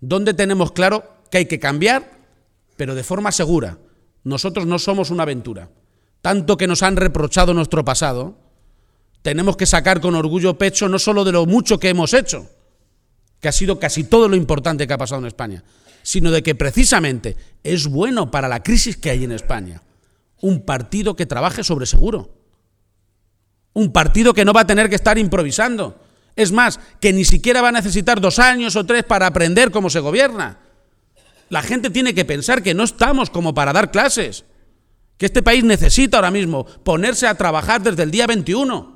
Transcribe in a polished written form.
donde tenemos claro que hay que cambiar, pero de forma segura. Nosotros no somos una aventura. Tanto que nos han reprochado nuestro pasado, tenemos que sacar con orgullo pecho no solo de lo mucho que hemos hecho, que ha sido casi todo lo importante que ha pasado en España, sino de que precisamente es bueno para la crisis que hay en España un partido que trabaje sobre seguro, un partido que no va a tener que estar improvisando, es más, que ni siquiera va a necesitar 2 años o 3 para aprender cómo se gobierna. La gente tiene que pensar que no estamos como para dar clases, que este país necesita ahora mismo ponerse a trabajar desde el día 21.